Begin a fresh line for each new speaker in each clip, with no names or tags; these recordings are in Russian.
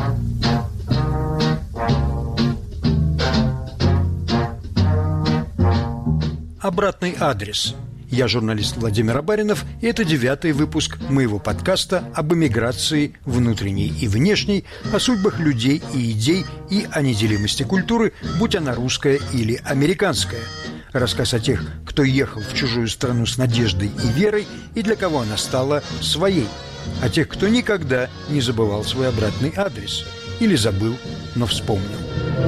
Обратный адрес. Я журналист Владимир Абаринов, и это 9-й выпуск моего подкаста об эмиграции внутренней и внешней, о судьбах людей и идей и о неделимости культуры, будь она русская или американская. Рассказ о тех, кто ехал в чужую страну с надеждой и верой, и для кого она стала своей. О тех, кто никогда не забывал свой обратный адрес. Или забыл, но вспомнил.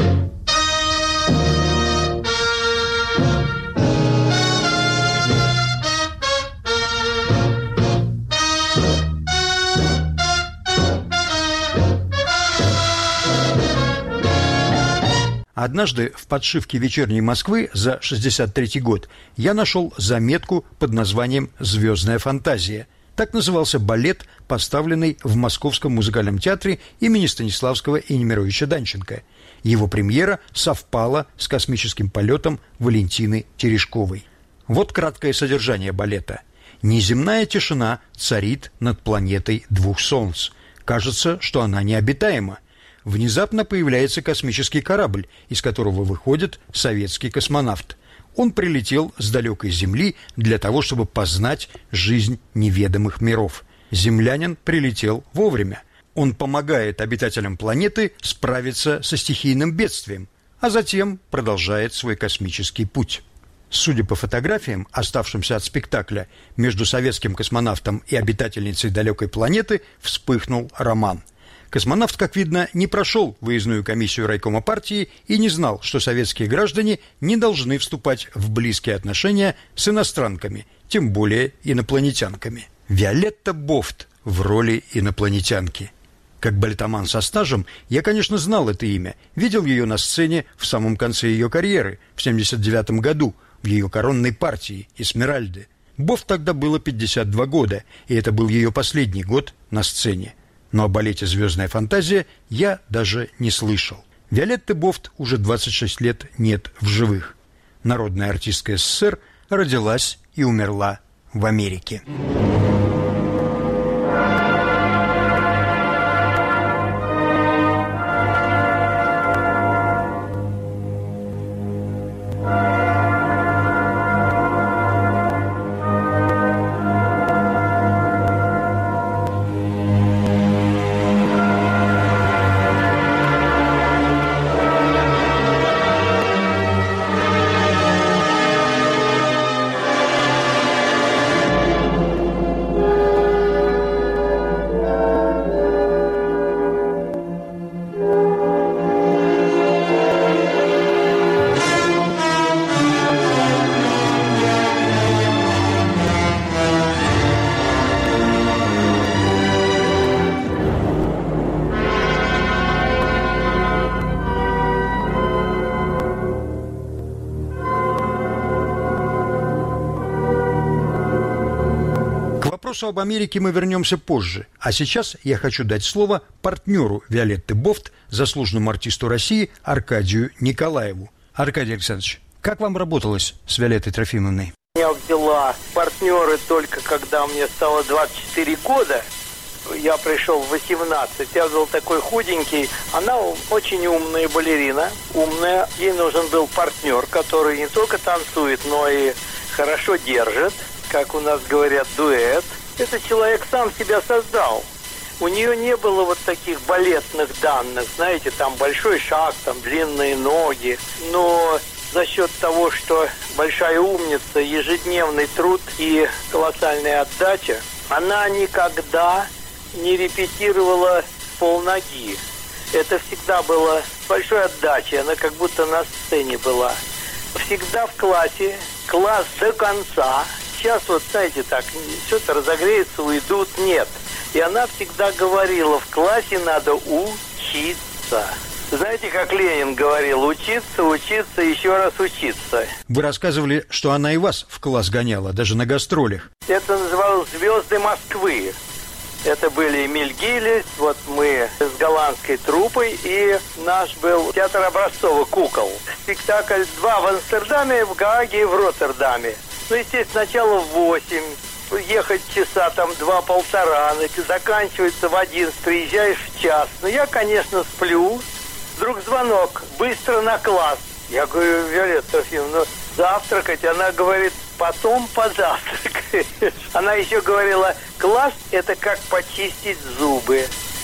Однажды в подшивке «Вечерней Москвы» за 1963 год я нашел заметку под названием «Звездная фантазия». Так назывался балет, поставленный в Московском музыкальном театре имени Станиславского и Немировича Данченко. Его премьера совпала с космическим полетом Валентины Терешковой. Вот краткое содержание балета. Неземная тишина царит над планетой двух солнц. Кажется, что она необитаема. Внезапно появляется космический корабль, из которого выходит советский космонавт. Он прилетел с далекой Земли для того, чтобы познать жизнь неведомых миров. Землянин прилетел вовремя. Он помогает обитателям планеты справиться со стихийным бедствием, а затем продолжает свой космический путь. Судя по фотографиям, оставшимся от спектакля, между советским космонавтом и обитательницей далекой планеты вспыхнул роман. Космонавт, как видно, не прошел выездную комиссию райкома партии и не знал, что советские граждане не должны вступать в близкие отношения с иностранками, тем более инопланетянками. Виолетта Бофт в роли инопланетянки. Как балетоман со стажем, я, конечно, знал это имя, видел ее на сцене в самом конце ее карьеры, в 1979 году, в ее коронной партии «Эсмеральды». Бофт тогда было 52 года, и это был ее последний год на сцене. Но о балете «Звездная фантазия» я даже не слышал. Виолетты Бофт уже 26 лет нет в живых. Народная артистка СССР родилась и умерла в Америке. К вопросу об Америке мы вернемся позже, а сейчас я хочу дать слово партнеру Виолетты Бофт, заслуженному артисту России Аркадию Николаеву. Аркадий Александрович, как вам работалось с Виолеттой Трофимовной?
Я взяла партнеры только когда мне стало 24 года. Я пришел в 18, я был такой худенький. Она очень умная балерина, умная. Ей нужен был партнер, который не только танцует, но и хорошо держит. Как у нас говорят, дуэт. Этот человек сам себя создал. У нее не было вот таких балетных данных, знаете, там большой шаг, там длинные ноги. Но за счет того, что большая умница, ежедневный труд и колоссальная отдача, она никогда не репетировала полноги. Это всегда было с большой отдачей, она как будто на сцене была. Всегда в классе, класс до конца. Сейчас вот, знаете, так, что-то разогреется, уйдут, нет. И она всегда говорила, в классе надо учиться. Знаете, как Ленин говорил, учиться, учиться, еще раз учиться.
Вы рассказывали, что она и вас в класс гоняла, даже на гастролях.
Это называлось «Звезды Москвы». Это были Эмиль Гиллис, вот мы с голландской труппой, и наш был театр Образцова «Кукол». Спектакль 2 в Амстердаме, в Гааге и в Роттердаме. Ну, естественно, сначала в 8, ехать часа там 2-1,5, заканчивается в 11, приезжаешь в час. Ну, я, конечно, сплю. Вдруг звонок, быстро на класс. Я говорю: Виолетта Трофимовна, завтракать? Она говорит: потом позавтракаешь. Она еще говорила: класс – это как почистить зубы.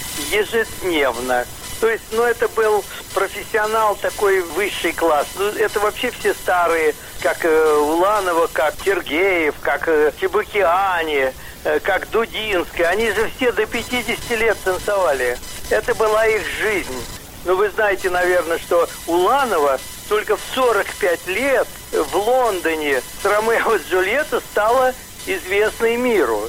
Ежедневно. То есть, это был профессионал, такой высший класс. Это вообще все старые, как Уланова, как Сергеев, как Чебокиани, как Дудинская. Они же все до 50 лет танцевали. Это была их жизнь. Вы знаете, наверное, что Уланова только в 45 лет в Лондоне с Ромео и Джульеттой стала известной миру.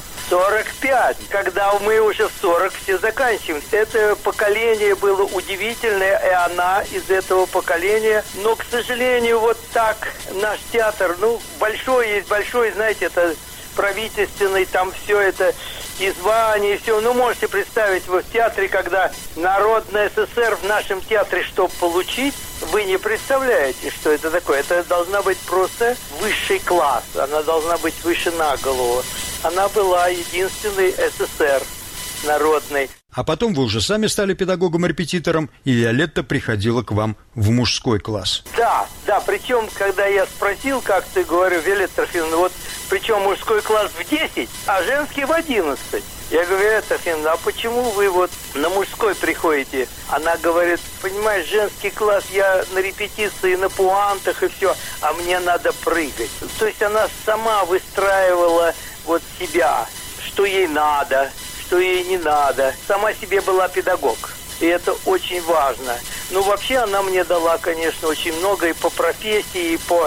45, когда мы уже в 40 все заканчиваем. Это поколение было удивительное, и она из этого поколения. Но, к сожалению, вот так наш театр, большой есть большой, знаете, это правительственный, там все это, и звания, и все. Можете представить, вы в театре, когда Народная ССР в нашем театре, чтобы получить, вы не представляете, что это такое. Это должна быть просто высший класс. Она должна быть выше на голову. Она была единственной СССР народной.
А потом вы уже сами стали педагогом-репетитором, и Виолетта приходила к вам в мужской класс.
Да, причем, когда я спросил, как ты, говорю: Виолетта Трофимовна, причем мужской класс в 10, а женский в 11. Я говорю: Виолетта Трофимовна, а почему вы на мужской приходите? Она говорит: понимаешь, женский класс, я на репетиции, на пуантах и все, а мне надо прыгать. То есть она сама выстраивала себя, что ей надо, что ей не надо. Сама себе была педагог. И это очень важно. Вообще она мне дала, конечно, очень много и по профессии, и по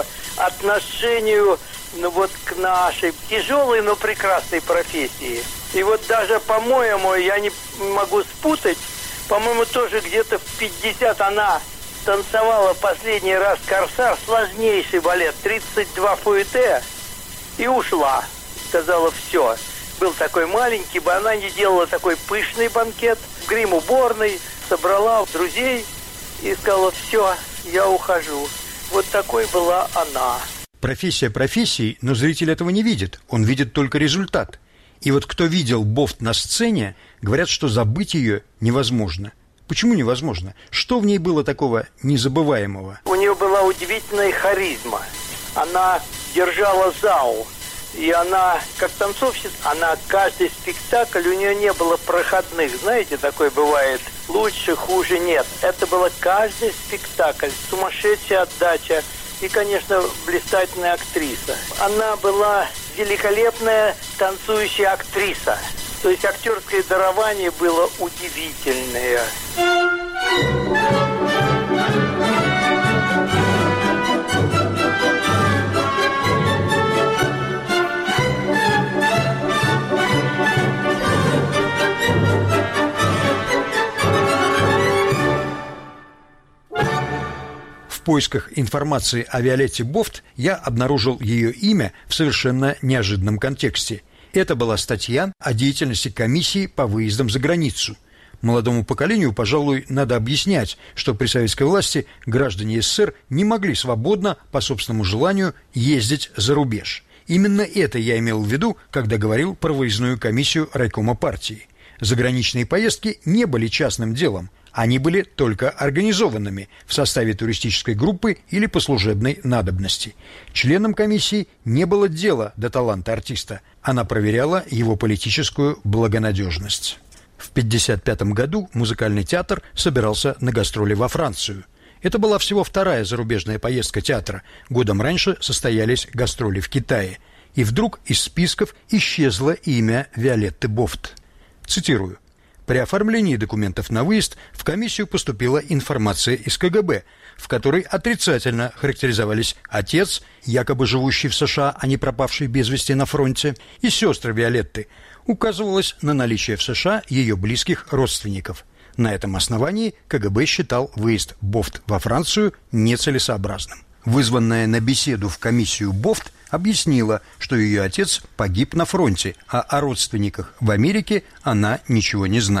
отношению к нашей тяжелой, но прекрасной профессии. И даже, по-моему, я не могу спутать, по-моему, тоже где-то в 50 она танцевала последний раз «Корсар», сложнейший балет, 32 фуэте, и ушла. Сказала: все. Был такой маленький, она не делала такой пышный банкет, в грим-уборной, собрала друзей и сказала: все, я ухожу. Вот такой была она.
Профессия профессией, но зритель этого не видит, он видит только результат. И кто видел Бофт на сцене, говорят, что забыть ее невозможно. Почему невозможно? Что в ней было такого незабываемого?
У нее была удивительная харизма. Она держала зал. И она, как танцовщица, каждый спектакль, у нее не было проходных. Знаете, такое бывает. Лучше, хуже нет. Это было каждый спектакль. Сумасшедшая отдача. И, конечно, блистательная актриса. Она была великолепная танцующая актриса. То есть актерское дарование было удивительное.
В поисках информации о Виолетте Бофт я обнаружил ее имя в совершенно неожиданном контексте. Это была статья о деятельности комиссии по выездам за границу. Молодому поколению, пожалуй, надо объяснять, что при советской власти граждане СССР не могли свободно, по собственному желанию, ездить за рубеж. Именно это я имел в виду, когда говорил про выездную комиссию райкома партии. Заграничные поездки не были частным делом. Они были только организованными в составе туристической группы или по служебной надобности. Членам комиссии не было дела до таланта артиста. Она проверяла его политическую благонадежность. В 1955 году музыкальный театр собирался на гастроли во Францию. Это была всего вторая зарубежная поездка театра. Годом раньше состоялись гастроли в Китае. И вдруг из списков исчезло имя Виолетты Бофт. Цитирую. При оформлении документов на выезд в комиссию поступила информация из КГБ, в которой отрицательно характеризовались отец, якобы живущий в США, а не пропавший без вести на фронте, и сестры Виолетты. Указывалось на наличие в США ее близких родственников. На этом основании КГБ считал выезд Бофт во Францию нецелесообразным. Вызванная на беседу в комиссию Бофт объяснила, что ее отец погиб на фронте, а о родственниках в Америке она ничего не знает.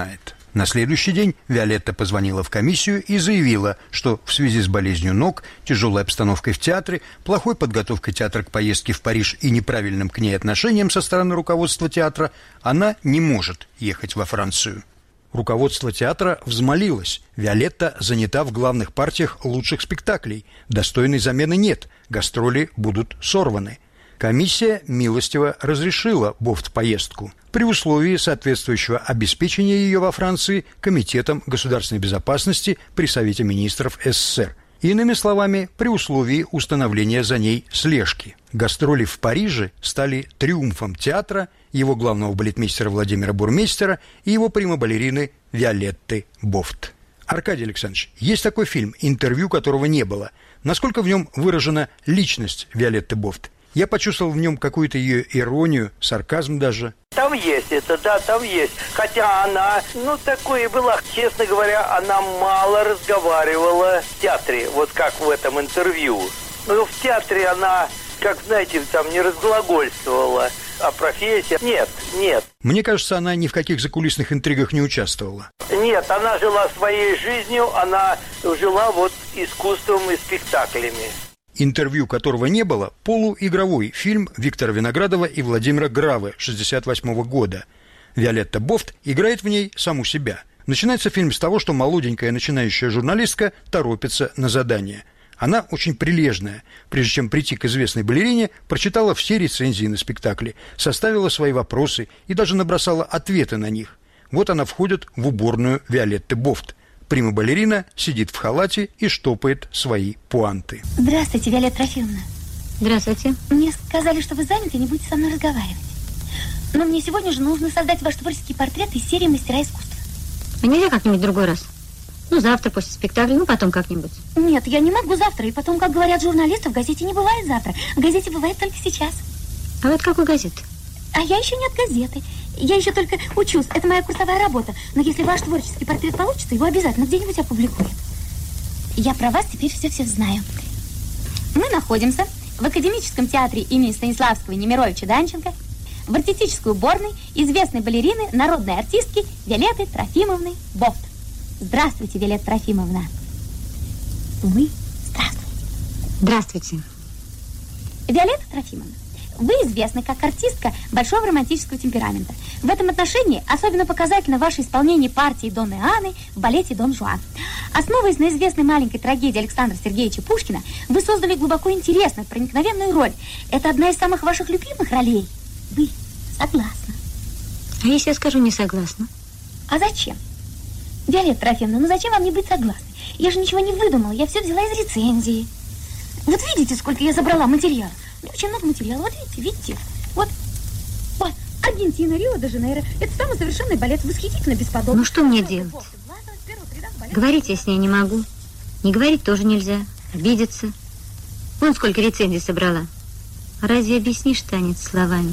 На следующий день Виолетта позвонила в комиссию и заявила, что в связи с болезнью ног, тяжелой обстановкой в театре, плохой подготовкой театра к поездке в Париж и неправильным к ней отношением со стороны руководства театра, она не может ехать во Францию. Руководство театра взмолилось. Виолетта занята в главных партиях лучших спектаклей. Достойной замены нет. Гастроли будут сорваны. Комиссия милостиво разрешила Бофт поездку при условии соответствующего обеспечения ее во Франции Комитетом государственной безопасности при Совете министров СССР. Иными словами, при условии установления за ней слежки. Гастроли в Париже стали триумфом театра, его главного балетмейстера Владимира Бурмейстера и его прима-балерины Виолетты Бофт. Аркадий Александрович, есть такой фильм, интервью которого не было. Насколько в нем выражена личность Виолетты Бофт? Я почувствовал в нем какую-то ее иронию, сарказм даже.
Там есть это, да, там есть. Хотя она, такое была, честно говоря, она мало разговаривала в театре, вот как в этом интервью. Но в театре она, как знаете, там не разглагольствовала о профессии. Нет.
Мне кажется, она ни в каких закулисных интригах не участвовала.
Нет, она жила своей жизнью, она жила вот искусством и спектаклями.
Интервью которого не было, полуигровой фильм Виктора Виноградова и Владимира Гравы 1968 года. Виолетта Бофт играет в ней саму себя. Начинается фильм с того, что молоденькая начинающая журналистка торопится на задание. Она очень прилежная. Прежде чем прийти к известной балерине, прочитала все рецензии на спектакли, составила свои вопросы и даже набросала ответы на них. Вот она входит в уборную Виолетты Бофт. Прима-балерина сидит в халате и штопает свои пуанты.
Здравствуйте, Виолетта Трофимовна.
Здравствуйте.
Мне сказали, что вы заняты и не будете со мной разговаривать. Но мне сегодня же нужно создать ваш творческий портрет из серии «Мастера искусства».
А нельзя как-нибудь в другой раз? Завтра после спектакля, потом как-нибудь.
Нет, я не могу завтра. И потом, как говорят журналисты, в газете не бывает завтра. В газете бывает только сейчас.
А вы от какой газеты?
А я еще не от газеты. Я еще только учусь. Это моя курсовая работа. Но если ваш творческий портрет получится, его обязательно где-нибудь опубликуют. Я про вас теперь все знаю. Мы находимся в Академическом театре имени Станиславского и Немировича Данченко в артистической уборной известной балерины, народной артистки Виолетты Трофимовны Бофт. Здравствуйте, Виолетта Трофимовна. Вы здравствуйте.
Здравствуйте.
Виолетта Трофимовна, вы известны как артистка большого романтического темперамента. В этом отношении особенно показательно ваше исполнение партии Донны Анны в балете «Дон Жуан». Основываясь на известной маленькой трагедии Александра Сергеевича Пушкина, вы создали глубоко интересную, проникновенную роль. Это одна из самых ваших любимых ролей. Вы согласны?
А если я скажу не согласна?
А зачем? Виолетта Трофимовна, зачем вам не быть согласной? Я же ничего не выдумала, я все взяла из рецензии. Вот видите, сколько я забрала материала? Очень много материала. Вот видите? Вот. Аргентина, Рио-де-Жанейро. Это самый совершенный балет, восхитительно бесподобный.
Что мне делать? Говорить я с ней не могу. Не говорить тоже нельзя. Обидеться. Вон сколько рецензий собрала. А разве объяснишь танец словами?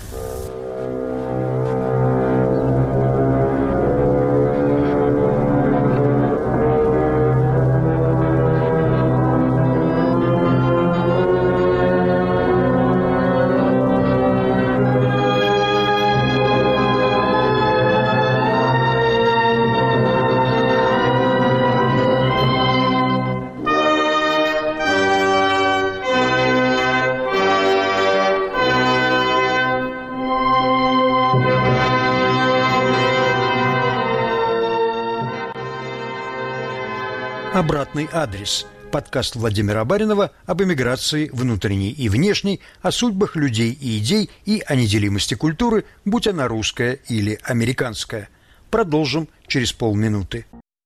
Обратный адрес. Подкаст Владимира Баринова об эмиграции внутренней и внешней, о судьбах людей и идей и о неделимости культуры, будь она русская или американская. Продолжим через полминуты.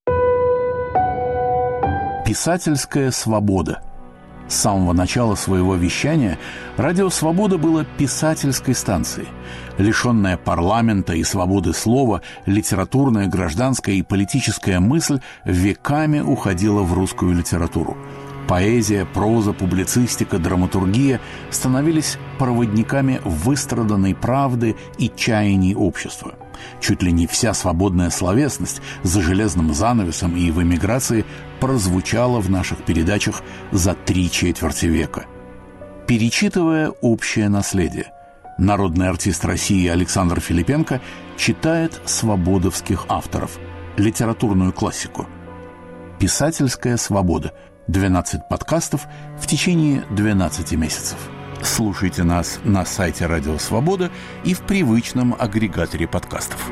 Писательская свобода. С самого начала своего вещания радио «Свобода» было писательской станцией. Лишенная парламента и свободы слова, литературная, гражданская и политическая мысль веками уходила в русскую литературу. Поэзия, проза, публицистика, драматургия становились проводниками выстраданной правды и чаяний общества. Чуть ли не вся свободная словесность за железным занавесом и в эмиграции прозвучала в наших передачах за 3/4 века. Перечитывая общее наследие, народный артист России Александр Филипенко читает свободовских авторов. литературную классику. «Писательская свобода». 12 подкастов в течение 12 месяцев. Слушайте нас на сайте Радио Свобода и в привычном агрегаторе подкастов.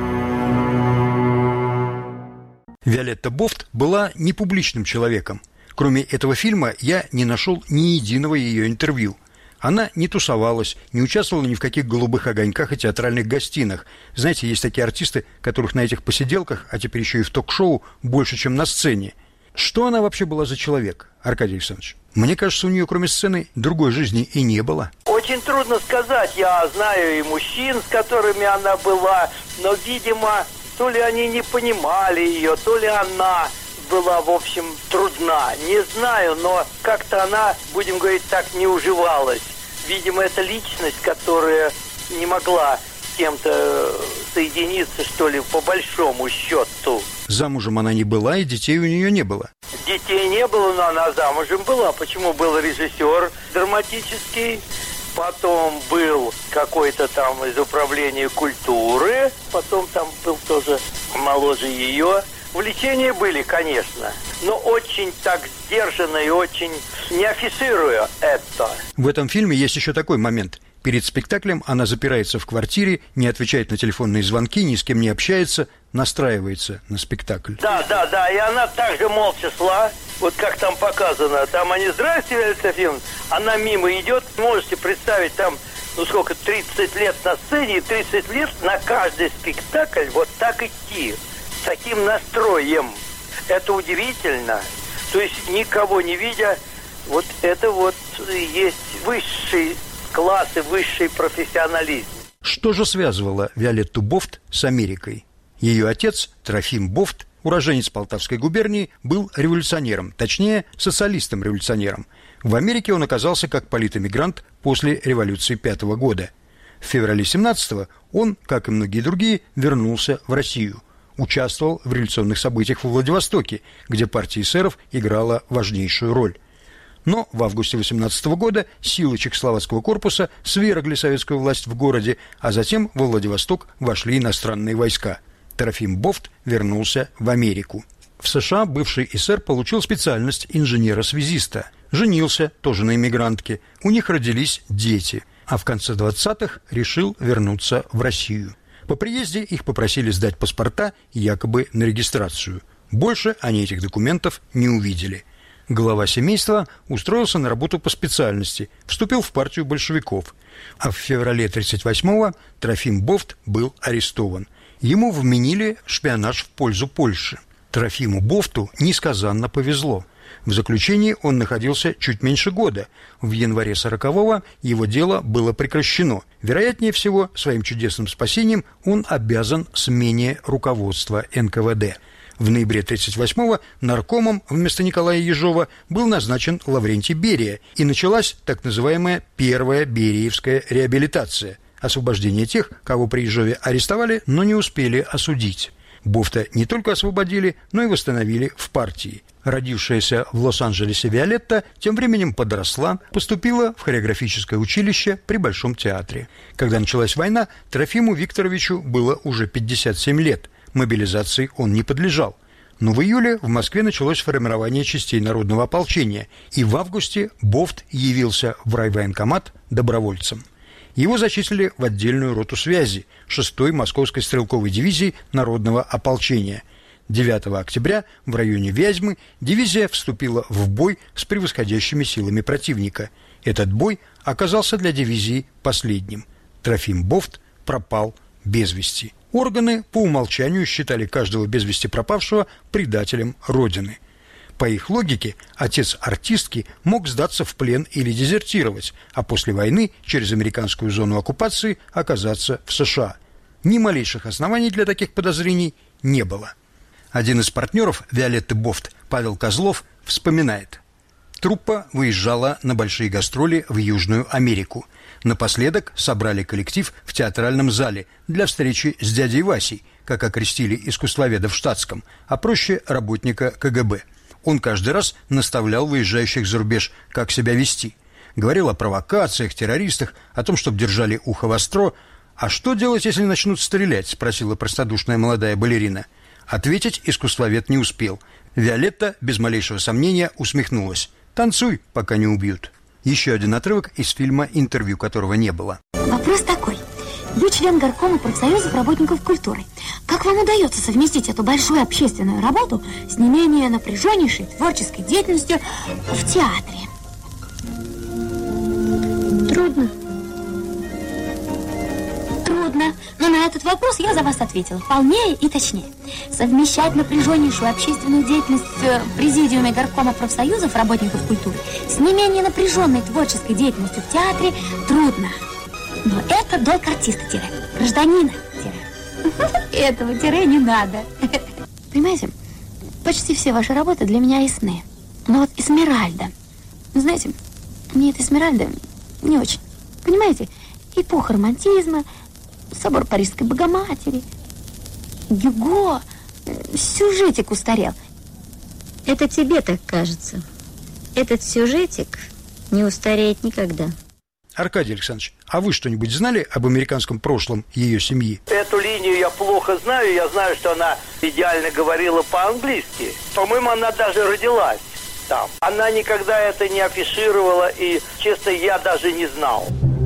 Виолетта Бофт была непубличным человеком. Кроме этого фильма я не нашел ни единого ее интервью. Она не тусовалась, не участвовала ни в каких голубых огоньках и театральных гостинах. Знаете, есть такие артисты, которых на этих посиделках, а теперь еще и в ток-шоу, больше, чем на сцене. Что она вообще была за человек, Аркадий Александрович? Мне кажется, у нее кроме сцены другой жизни и не было.
Очень трудно сказать. Я знаю и мужчин, с которыми она была, но, видимо, то ли они не понимали ее, то ли она была, в общем, трудна. Не знаю, но как-то она, будем говорить так, не уживалась. Видимо, это личность, которая не могла с кем-то соединиться, что ли, по большому счету.
Замужем она не была, и детей у нее не было.
Детей не было, но она замужем была. Почему? Был режиссер драматический, потом был какой-то там из управления культуры, потом там был тоже моложе ее. Увлечения были, конечно, но очень так сдержанно и очень не афишируя это.
В этом фильме есть еще такой момент. Перед спектаклем она запирается в квартире, не отвечает на телефонные звонки, ни с кем не общается, настраивается на спектакль.
Да, и она также молча шла, вот как там показано. Там они, здрасте, Виолетта Софьевна, она мимо идет. Можете представить, там, 30 лет на сцене и 30 лет на каждый спектакль вот так идти. С таким настроем. Это удивительно. То есть никого не видя, вот это вот есть высший класс и высший профессионализм.
Что же связывало Виолетту Бофт с Америкой? Ее отец, Трофим Бофт, уроженец Полтавской губернии, был революционером, точнее, социалистом-революционером. В Америке он оказался как политэмигрант после революции 5 года. В феврале 17-го он, как и многие другие, вернулся в Россию. Участвовал в революционных событиях во Владивостоке, где партия эсеров играла важнейшую роль. Но в августе 18 года силы Чехословацкого корпуса свергли советскую власть в городе, а затем во Владивосток вошли иностранные войска. Трофим Бофт вернулся в Америку. В США бывший эсер получил специальность инженера-связиста. Женился, тоже на иммигрантке. У них родились дети. А в конце 20-х решил вернуться в Россию. По приезде их попросили сдать паспорта якобы на регистрацию. Больше они этих документов не увидели. Глава семейства устроился на работу по специальности, вступил в партию большевиков. А в феврале 1938-го Трофим Бофт был арестован. Ему вменили шпионаж в пользу Польши. Трофиму Бофту несказанно повезло. В заключении он находился чуть меньше года. В январе 40-го его дело было прекращено. Вероятнее всего, своим чудесным спасением он обязан смене руководства НКВД. В ноябре 1938-го наркомом вместо Николая Ежова был назначен Лаврентий Берия, и началась так называемая первая бериевская реабилитация – освобождение тех, кого при Ежове арестовали, но не успели осудить. Бофта не только освободили, но и восстановили в партии. Родившаяся в Лос-Анджелесе Виолетта тем временем подросла, поступила в хореографическое училище при Большом театре. Когда началась война, Трофиму Викторовичу было уже 57 лет. Мобилизации он не подлежал. Но в июле в Москве началось формирование частей народного ополчения, и в августе Бофт явился в райвоенкомат добровольцем. Его зачислили в отдельную роту связи 6-й Московской стрелковой дивизии народного ополчения. 9 октября в районе Вязьмы дивизия вступила в бой с превосходящими силами противника. Этот бой оказался для дивизии последним. Трофим Бофт пропал без вести. Органы по умолчанию считали каждого без вести пропавшего предателем Родины. По их логике, отец артистки мог сдаться в плен или дезертировать, а после войны через американскую зону оккупации оказаться в США. Ни малейших оснований для таких подозрений не было. Один из партнеров Виолетты Бофт, Павел Козлов, вспоминает. Труппа выезжала на большие гастроли в Южную Америку. Напоследок собрали коллектив в театральном зале для встречи с дядей Васей, как окрестили искусствоведа в штатском, а проще работника КГБ. Он каждый раз наставлял выезжающих за рубеж, как себя вести. Говорил о провокациях, террористах, о том, чтобы держали ухо востро. «А что делать, если начнут стрелять?» – спросила простодушная молодая балерина. Ответить искусствовед не успел. Виолетта без малейшего сомнения усмехнулась. «Танцуй, пока не убьют». Еще один отрывок из фильма, интервью которого не было.
Вопрос такой. Вы член горкома профсоюзов работников культуры. Как вам удается совместить эту большую общественную работу с не менее напряженнейшей творческой деятельностью в театре?
Трудно.
Трудно. Но на этот вопрос я за вас ответила полнее и точнее. Совмещать напряженнейшую общественную деятельность в президиуме горкома профсоюзов работников культуры с не менее напряженной творческой деятельностью в театре трудно. Но это долг артиста-гражданина. Этого тире не надо. Понимаете, почти все ваши работы для меня ясны. Но вот Эсмеральда, знаете, мне эта Эсмеральда не очень. Понимаете, эпоха романтизма, собор Парижской Богоматери, Гюго, сюжетик устарел.
Это тебе так кажется. Этот сюжетик не устареет никогда.
Аркадий Александрович, а вы что-нибудь знали об американском прошлом ее семьи?
Эту линию я плохо знаю. Я знаю, что она идеально говорила по-английски. По-моему, она даже родилась там. Она никогда это не афишировала, и, честно, я даже не знал.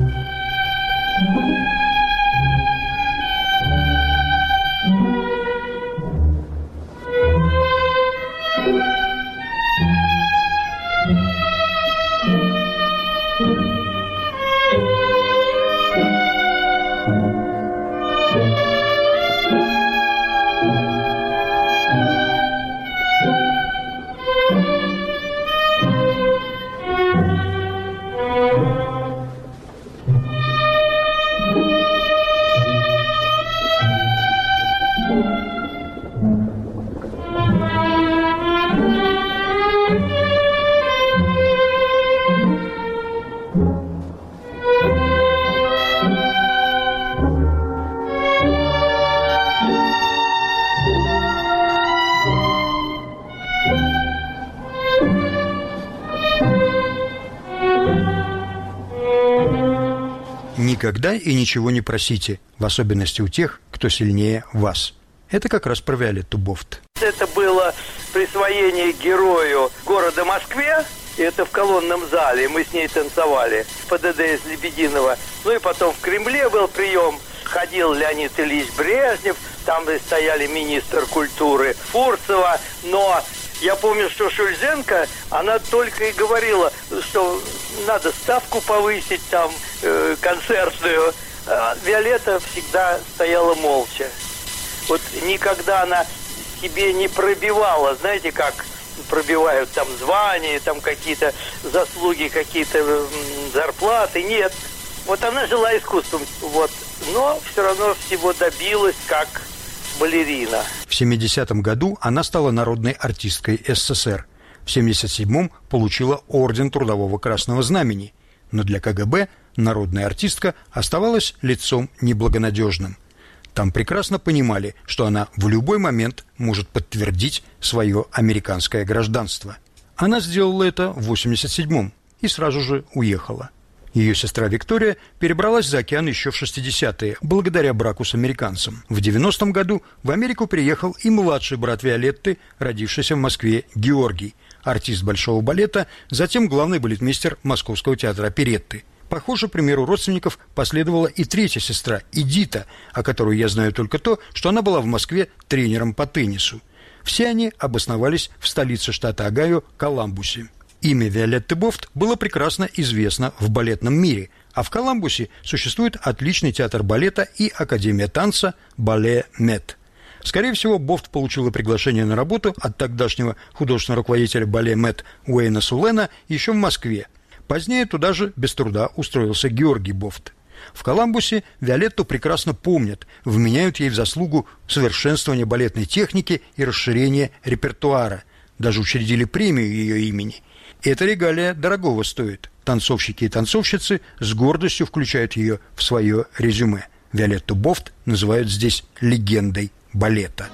Никогда и ничего не просите, в особенности у тех, кто сильнее вас. Это как раз про Виолетту Бофт.
Это было присвоение герою города Москве. И это в колонном зале. Мы с ней танцевали в ПДД из Лебединого. Ну и потом в Кремле был прием. Ходил Леонид Ильич Брежнев. Там стояли министр культуры Фурцева. Но я помню, что Шульзенко, она только и говорила, что надо ставку повысить там, концертную. А Виолетта всегда стояла молча. Вот никогда она себе не пробивала, знаете, как пробивают там звания, там какие-то заслуги, какие-то зарплаты. Нет. Вот она жила искусством, вот, но все равно всего добилась как балерина.
В 70-м году она стала народной артисткой СССР. В 77-м получила орден Трудового Красного Знамени. Но для КГБ народная артистка оставалась лицом неблагонадежным. Там прекрасно понимали, что она в любой момент может подтвердить свое американское гражданство. Она сделала это в 87-м и сразу же уехала. Ее сестра Виктория перебралась за океан еще в 60-е, благодаря браку с американцем. В 90-м году в Америку приехал и младший брат Виолетты, родившийся в Москве, Георгий, артист Большого балета, затем главный балетмейстер Московского театра оперетты. Похоже, примеру родственников последовала и третья сестра, Эдита, о которой я знаю только то, что она была в Москве тренером по теннису. Все они обосновались в столице штата Огайо, Коламбусе. Имя Виолетты Бофт было прекрасно известно в балетном мире, а в Коламбусе существует отличный театр балета и академия танца «Бале Мет». Скорее всего, Бофт получила приглашение на работу от тогдашнего художественного руководителя «Бале Мет» Уэйна Сулена еще в Москве. Позднее туда же без труда устроился Георгий Бофт. В Коламбусе Виолетту прекрасно помнят, вменяют ей в заслугу совершенствования балетной техники и расширения репертуара. Даже учредили премию ее имени. Эта регалия дорогого стоит. Танцовщики и танцовщицы с гордостью включают ее в свое резюме. Виолетту Бофт называют здесь легендой балета.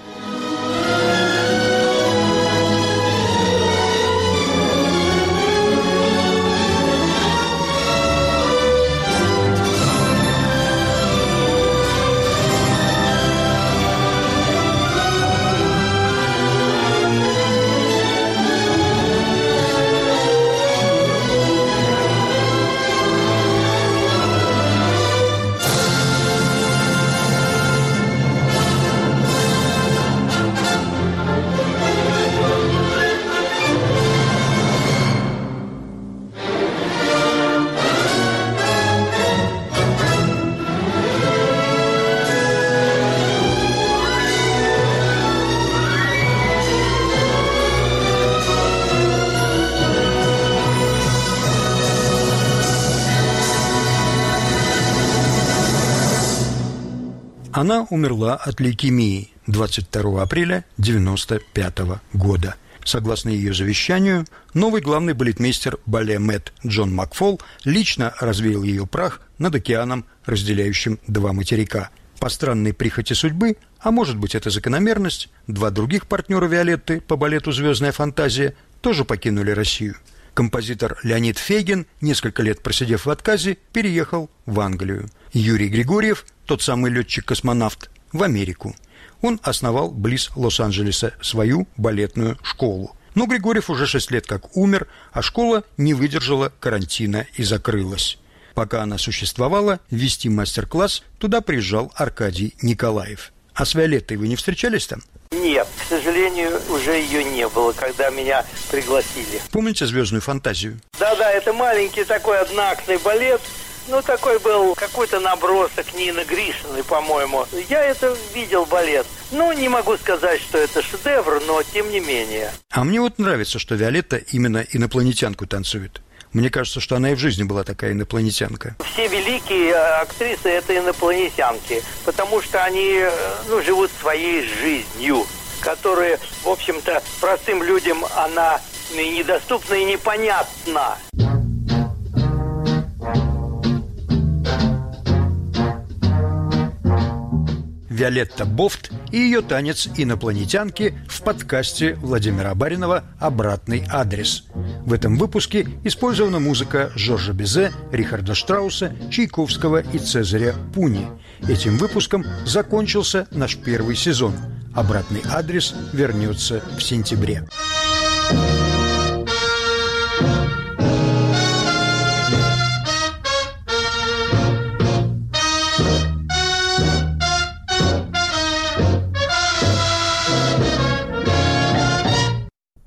Она умерла от лейкемии 22 апреля 1995 года. Согласно ее завещанию, новый главный балетмейстер бале Мэт Джон Макфол лично развеял ее прах над океаном, разделяющим два материка. По странной прихоти судьбы, а может быть это закономерность, два других партнера Виолетты по балету «Звездная фантазия» тоже покинули Россию. Композитор Леонид Фейгин, несколько лет просидев в отказе, переехал в Англию. Юрий Григорьев, тот самый летчик-космонавт, в Америку. Он основал близ Лос-Анджелеса свою балетную школу. Но Григорьев уже 6 лет как умер, а школа не выдержала карантина и закрылась. Пока она существовала, вести мастер-класс туда приезжал Аркадий Николаев. А с Виолеттой вы не встречались там?
Нет, к сожалению, уже ее не было, когда меня пригласили.
Помните «Звездную фантазию»?
Да-да, это маленький такой одноактный балет. Ну, такой был какой-то набросок Нины Гришиной, по-моему. Я это видел, балет. Ну, не могу сказать, что это шедевр, но тем не менее.
А мне вот нравится, что Виолетта именно инопланетянку танцует. Мне кажется, что она и в жизни была такая инопланетянка.
Все великие актрисы – это инопланетянки, потому что они живут своей жизнью, которая, в общем-то, простым людям она и недоступна, и непонятна.
Виолетта Бофт и ее танец инопланетянки в подкасте Владимира Баринова «Обратный адрес». В этом выпуске использована музыка Жоржа Бизе, Рихарда Штрауса, Чайковского и Цезаря Пуни. Этим выпуском закончился наш первый сезон. «Обратный адрес» вернется в сентябре.